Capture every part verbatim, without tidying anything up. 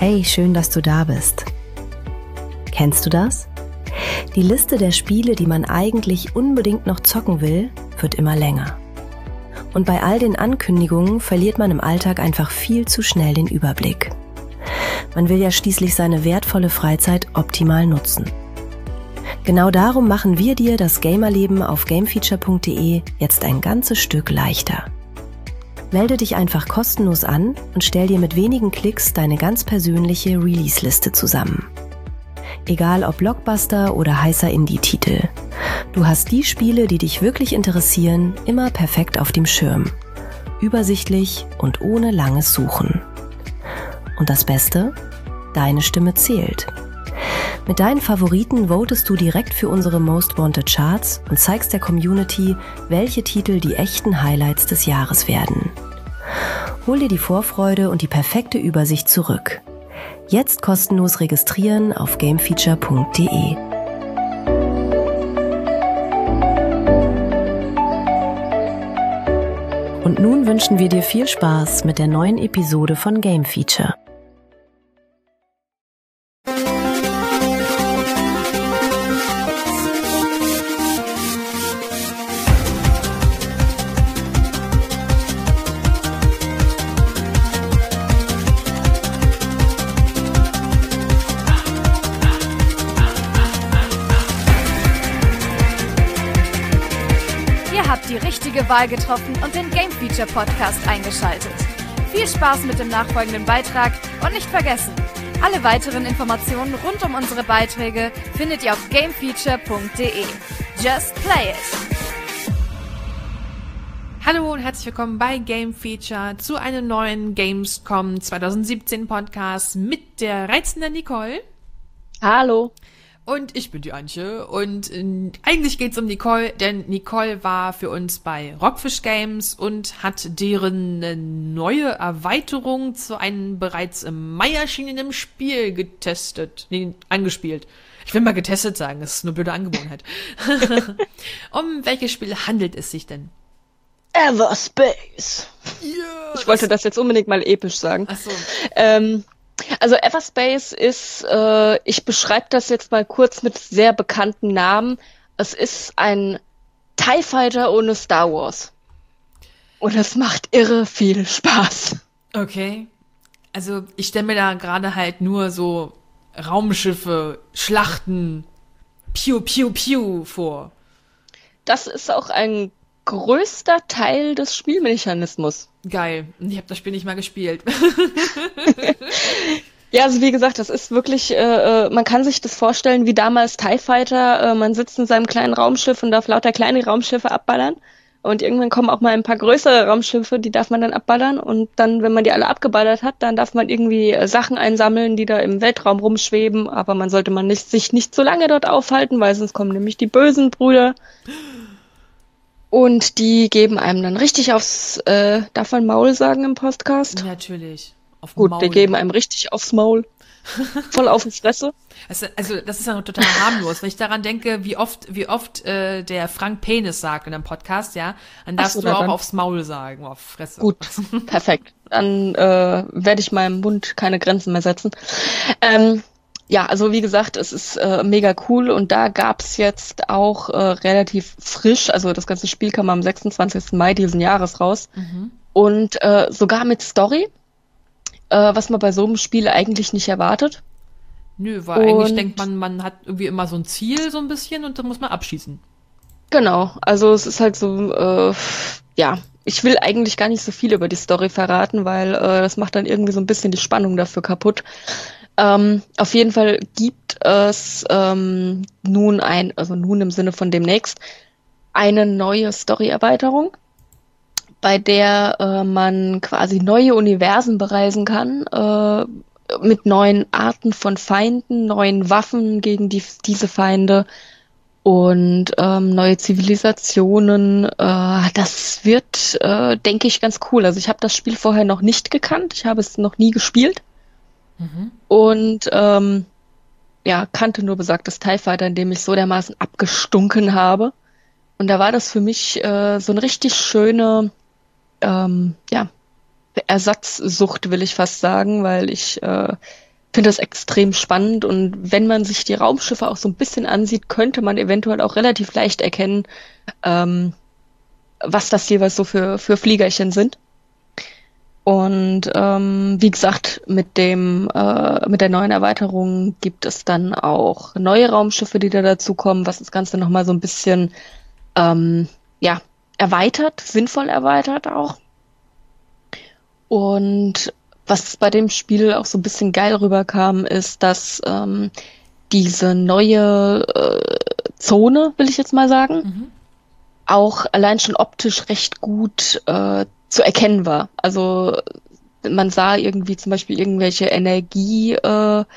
Hey, schön, dass du da bist. Kennst du das? Die Liste der Spiele, die man eigentlich unbedingt noch zocken will, wird immer länger. Und bei all den Ankündigungen verliert man im Alltag einfach viel zu schnell den Überblick. Man will ja schließlich seine wertvolle Freizeit optimal nutzen. Genau darum machen wir dir das Gamerleben auf gamefeature punkt de jetzt ein ganzes Stück leichter. Melde dich einfach kostenlos an und stell dir mit wenigen Klicks deine ganz persönliche Release-Liste zusammen. Egal ob Blockbuster oder heißer Indie-Titel. Du hast die Spiele, die dich wirklich interessieren, immer perfekt auf dem Schirm. Übersichtlich und ohne langes Suchen. Und das Beste? Deine Stimme zählt. Mit deinen Favoriten votest du direkt für unsere Most Wanted Charts und zeigst der Community, welche Titel die echten Highlights des Jahres werden. Hol dir die Vorfreude und die perfekte Übersicht zurück. Jetzt kostenlos registrieren auf gamefeature punkt de. Und nun wünschen wir dir viel Spaß mit der neuen Episode von Game Feature. Die richtige Wahl getroffen und den Game Feature Podcast eingeschaltet. Viel Spaß mit dem nachfolgenden Beitrag und nicht vergessen, alle weiteren Informationen rund um unsere Beiträge findet ihr auf gamefeature punkt de. Just play it! Hallo und herzlich willkommen bei Game Feature zu einem neuen Gamescom zwanzig siebzehn Podcast mit der reizenden Nicole. Hallo. Und ich bin die Antje und äh, eigentlich geht's um Nicole, denn Nicole war für uns bei Rockfish Games und hat deren äh, neue Erweiterung zu einem bereits im Mai erschienenen Spiel getestet, nee, angespielt. Ich will mal getestet sagen, das ist eine blöde Angewohnheit. Um welches Spiel handelt es sich denn? Everspace. Yeah, ich wollte das jetzt unbedingt mal episch sagen. Ach so. Ähm, Also Everspace ist, äh, ich beschreibe das jetzt mal kurz mit sehr bekannten Namen. Es ist ein TIE Fighter ohne Star Wars. Und es macht irre viel Spaß. Okay. Also ich stelle mir da gerade halt nur so Raumschiffe, Schlachten, Piu, Piu, Piu vor. Das ist auch ein größter Teil des Spielmechanismus. Geil. Ich habe das Spiel nicht mal gespielt. Ja, also wie gesagt, das ist wirklich, äh, man kann sich das vorstellen wie damals TIE Fighter. Äh, man sitzt in seinem kleinen Raumschiff und darf lauter kleine Raumschiffe abballern. Und irgendwann kommen auch mal ein paar größere Raumschiffe, die darf man dann abballern. Und dann, wenn man die alle abgeballert hat, dann darf man irgendwie äh, Sachen einsammeln, die da im Weltraum rumschweben. Aber man sollte man nicht, sich nicht so lange dort aufhalten, weil sonst kommen nämlich die bösen Brüder. Und die geben einem dann richtig aufs, äh, darf man Maul sagen im Podcast? Natürlich. Auf Gut, Maul. die geben einem richtig aufs Maul. Voll auf die Fresse. Also, also das ist ja noch total harmlos. Wenn ich daran denke, wie oft, wie oft äh, der Frank Penis sagt in einem Podcast, ja, dann darfst so, du auch dann. aufs Maul sagen, auf Fresse. Gut, perfekt. Dann äh, werde ich meinem Mund keine Grenzen mehr setzen. Ähm, Ja, also wie gesagt, es ist äh, mega cool und da gab's jetzt auch äh, relativ frisch, also das ganze Spiel kam am sechsundzwanzigsten Mai diesen Jahres raus Mhm. und äh, sogar mit Story, äh, was man bei so einem Spiel eigentlich nicht erwartet. Nö, weil eigentlich Und- denkt man, man hat irgendwie immer so ein Ziel so ein bisschen und dann muss man abschießen. Genau, also es ist halt so, äh, ja, ich will eigentlich gar nicht so viel über die Story verraten, weil äh, das macht dann irgendwie so ein bisschen die Spannung dafür kaputt. Ähm, auf jeden Fall gibt es ähm, nun ein, also nun im Sinne von demnächst, eine neue Story-Erweiterung, bei der äh, man quasi neue Universen bereisen kann, äh, mit neuen Arten von Feinden, neuen Waffen gegen die, diese Feinde und ähm, neue Zivilisationen. Äh, das wird, äh, denke ich, ganz cool. Also ich habe das Spiel vorher noch nicht gekannt, ich habe es noch nie gespielt. Mhm. Und ähm, ja, kannte nur besagtes TIE Fighter, in dem ich so dermaßen abgestunken habe. Und da war das für mich äh, so eine richtig schöne ähm, ja, Ersatzsucht, will ich fast sagen, weil ich äh, finde das extrem spannend und wenn man sich die Raumschiffe auch so ein bisschen ansieht, könnte man eventuell auch relativ leicht erkennen, ähm, was das jeweils so für, für Fliegerchen sind. Und ähm, wie gesagt, mit dem äh, mit der neuen Erweiterung gibt es dann auch neue Raumschiffe, die da dazukommen, was das Ganze nochmal so ein bisschen ähm, ja, erweitert, sinnvoll erweitert auch. Und was bei dem Spiel auch so ein bisschen geil rüberkam, ist, dass ähm, diese neue äh, Zone, will ich jetzt mal sagen, mhm. auch allein schon optisch recht gut äh, zu erkennen war. Also man sah irgendwie zum Beispiel irgendwelche Energie, äh, äh,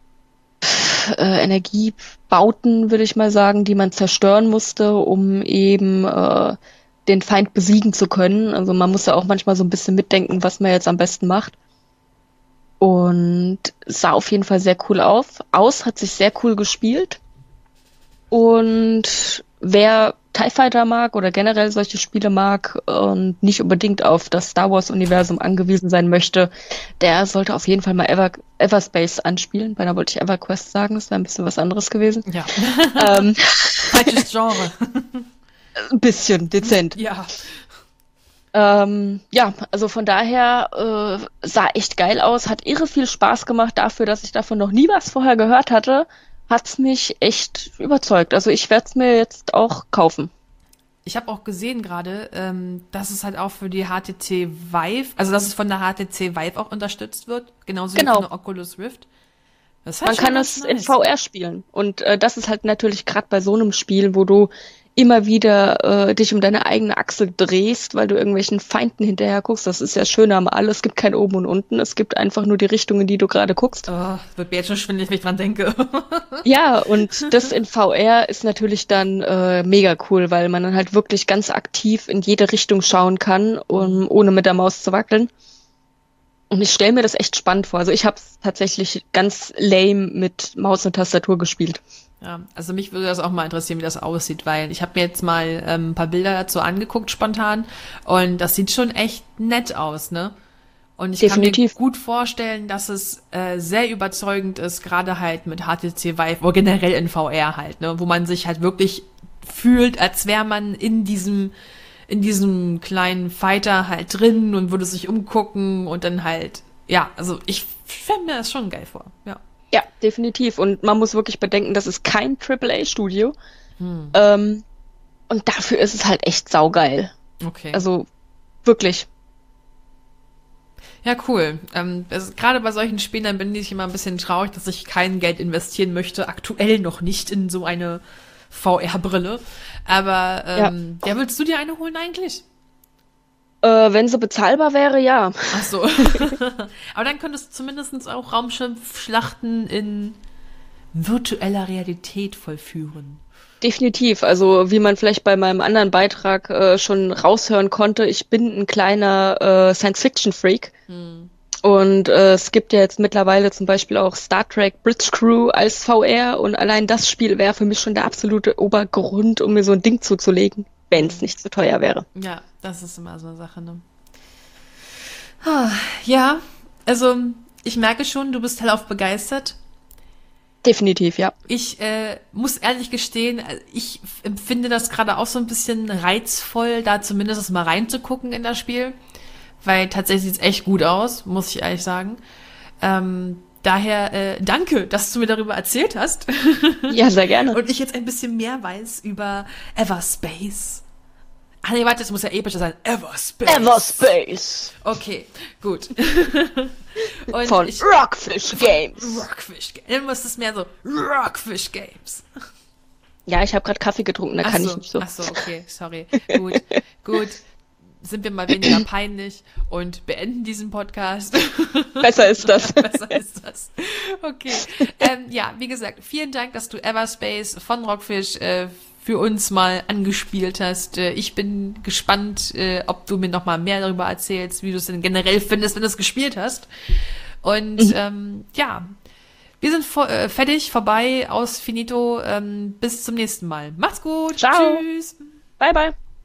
Energiebauten, würde ich mal sagen, die man zerstören musste, um eben äh, den Feind besiegen zu können. Also man muss ja auch manchmal so ein bisschen mitdenken, was man jetzt am besten macht. Und sah auf jeden Fall sehr cool auf. Aus, hat sich sehr cool gespielt. Und wer TIE Fighter mag oder generell solche Spiele mag und nicht unbedingt auf das Star Wars Universum angewiesen sein möchte, der sollte auf jeden Fall mal Ever, Everspace anspielen. Beinahe wollte ich EverQuest sagen, das wäre ein bisschen was anderes gewesen. Ja. Ähm, Falsches Genre. Ein bisschen, dezent. Ja. Ähm, ja, also von daher äh, sah echt geil aus, hat irre viel Spaß gemacht dafür, dass ich davon noch nie was vorher gehört hatte. Hat's mich echt überzeugt. Also ich werde es mir jetzt auch kaufen. Ich habe auch gesehen gerade, ähm, dass es halt auch für die H T C Vive, also dass es von der H T C Vive auch unterstützt wird, genauso genau. wie von der Oculus Rift. Das Man kann es nice. in V R spielen. Und äh, das ist halt natürlich gerade bei so einem Spiel, wo du immer wieder äh, dich um deine eigene Achse drehst, weil du irgendwelchen Feinden hinterher guckst. Das ist ja schön am All. Es gibt kein Oben und Unten. Es gibt einfach nur die Richtung, in die du gerade guckst. Oh, wird mir jetzt schon schwindelig, wenn ich dran denke. Ja, und das in V R ist natürlich dann äh, mega cool, weil man dann halt wirklich ganz aktiv in jede Richtung schauen kann, um, ohne mit der Maus zu wackeln. Und ich stelle mir das echt spannend vor. Also ich habe es tatsächlich ganz lame mit Maus und Tastatur gespielt. Ja, also mich würde das auch mal interessieren, wie das aussieht, weil ich habe mir jetzt mal ähm, ein paar Bilder dazu angeguckt spontan und das sieht schon echt nett aus, ne? Und ich Definitiv. kann mir gut vorstellen, dass es äh, sehr überzeugend ist, gerade halt mit H T C Vive oder generell in V R halt, ne? Wo man sich halt wirklich fühlt, als wäre man in diesem in diesem kleinen Fighter halt drin und würde sich umgucken und dann halt, ja, also ich stelle mir das schon geil vor, ja. Ja, definitiv. Und man muss wirklich bedenken, das ist kein Triple A Studio. Hm. Ähm, und dafür ist es halt echt saugeil. Okay. Also, wirklich. Ja, cool. Ähm, gerade bei solchen Spielen, dann bin ich immer ein bisschen traurig, dass ich kein Geld investieren möchte. Aktuell noch nicht in so eine V R-Brille. Aber, ähm, ja. ja, willst du dir eine holen eigentlich? Äh, wenn sie bezahlbar wäre, ja. Ach so. Aber dann könntest du zumindest auch Raumschiffschlachten in virtueller Realität vollführen. Definitiv. Also wie man vielleicht bei meinem anderen Beitrag äh, schon raushören konnte, ich bin ein kleiner äh, Science-Fiction-Freak. Hm. Und äh, es gibt ja jetzt mittlerweile zum Beispiel auch Star Trek Bridge Crew als V R und allein das Spiel wäre für mich schon der absolute Obergrund, um mir so ein Ding zuzulegen, wenn es nicht zu teuer wäre. Ja, das ist immer so eine Sache, ne? Ja, also ich merke schon, du bist hellauf begeistert. Definitiv, ja. Ich äh, muss ehrlich gestehen, ich empfinde das gerade auch so ein bisschen reizvoll, da zumindest mal reinzugucken in das Spiel, weil tatsächlich sieht es echt gut aus, muss ich ehrlich sagen. Ähm, daher äh, danke, dass du mir darüber erzählt hast. Ja, sehr gerne. Und ich jetzt ein bisschen mehr weiß über Everspace. Ah nee, warte, das muss ja epischer sein. Everspace. Everspace. Okay, gut. Und von ich, Rockfish Games. Rockfish Games. Dann muss es mehr so Rockfish Games. Ja, ich habe gerade Kaffee getrunken, da ach kann so, ich nicht so. Ach so, okay, sorry. Gut, gut. Sind wir mal weniger peinlich und beenden diesen Podcast. Besser ist das. Besser ist das. Okay. Ähm, ja, wie gesagt, vielen Dank, dass du Everspace von Rockfish äh, für uns mal angespielt hast. Äh, ich bin gespannt, äh, ob du mir noch mal mehr darüber erzählst, wie du es denn generell findest, wenn du es gespielt hast. Und mhm. ähm, ja, wir sind vor, äh, fertig, vorbei, aus Finito. Ähm, bis zum nächsten Mal. Macht's gut. Ciao. Tschüss. Bye, bye.